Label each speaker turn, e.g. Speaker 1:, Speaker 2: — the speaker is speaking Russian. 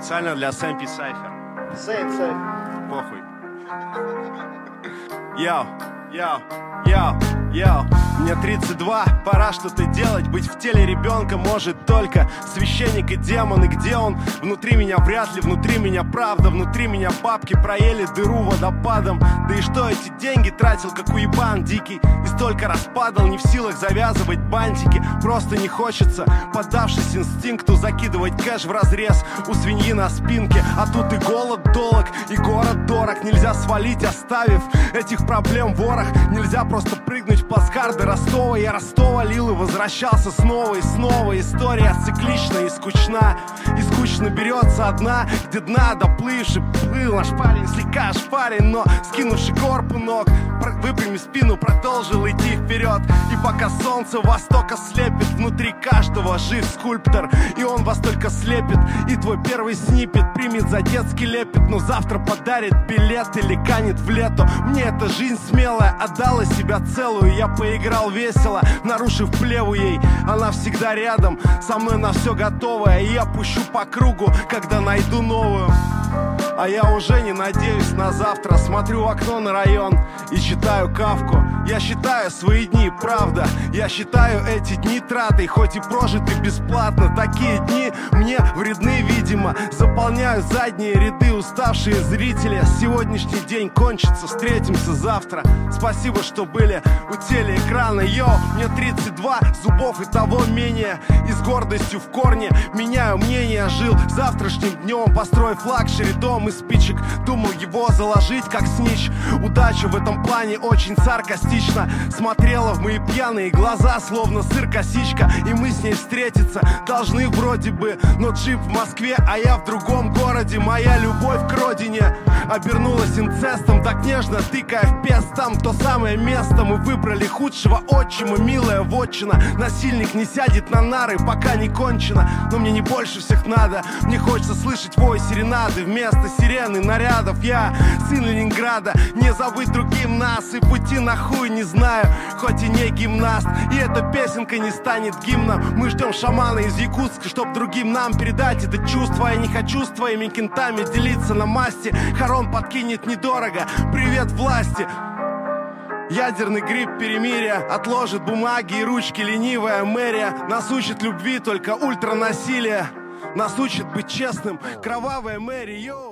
Speaker 1: Специально для Сэмпи Сайфер.
Speaker 2: Сейф.
Speaker 1: Похуй. Йоу. Мне 32, пора что-то делать. Быть в теле ребенка может только священник и демон. И где он? Внутри меня вряд ли, внутри меня правда. Внутри меня бабки проели дыру водопадом. Да и что эти деньги тратил, как уебан дикий. И столько распадал, не в силах завязывать бантики. Просто не хочется, поддавшись инстинкту, закидывать кэш в разрез у свиньи на спинке. А тут и голод долог, и город дорог. Нельзя свалить, оставив этих проблем ворох. Нельзя просто прыгнуть в плацкарды Ростова. Я Ростова лил и возвращался снова и снова. История циклична и скучна. И скучно берется одна, где дна доплывший плыл наш парень, слегка ошпарен, но скинувший корпу ног, выпрями спину, продолжил идти вперед. И пока солнце востока слепит, внутри каждого жив скульптор, и он вас только слепит. И твой первый снипет примет за детский лепет, но завтра подарит билет или канет в лето. Мне эта жизнь смелая отдала себя целую. Я поиграл весело, нарушив плеву ей. Она всегда рядом, со мной на все готовое. И я пущу по кругу, когда найду новую. А я уже не надеюсь на завтра. Смотрю в окно на район и читаю Кафку. Я считаю свои дни, правда. Я считаю эти дни тратой, хоть и прожиты бесплатно. Такие дни мне вредны, видимо. Заполняют задние ряды уставшие зрители. Сегодняшний день кончится, встретимся завтра. Спасибо, что были у телеэкрана. Йоу, мне 32, зубов и того менее. И с гордостью в корне меняю мнение. Жил завтрашним днем, построив лакшери дом из спичек. Думал его заложить как снич. Удача в этом плане очень саркастична. Смотрела в мои пьяные глаза, словно сыр-косичка. И мы с ней встретиться должны вроде бы. Но джип в Москве, а я в другом городе. Моя любовь к родине обернулась инцестом. Так нежно тыкая в пест. Там то самое место. Мы выбрали худшего отчима, милая вотчина. Насильник не сядет на нары, пока не кончено. Но мне не больше всех надо. Мне хочется слышать вой серенады вместо сирены нарядов. Я сын Ленинграда, не забыть другим нас. И пути на хуй не знаю, хоть и не гимнаст. И эта песенка не станет гимном. Мы ждем шамана из Якутска, чтоб другим нам передать это чувство. Я не хочу с твоими кентами делиться на масти. Харон подкинет недорого, привет власти. Ядерный гриб перемирия отложит бумаги и ручки. Ленивая мэрия нас учит любви, только ультранасилие. Нас учит быть честным, кровавая Мэри, йоу.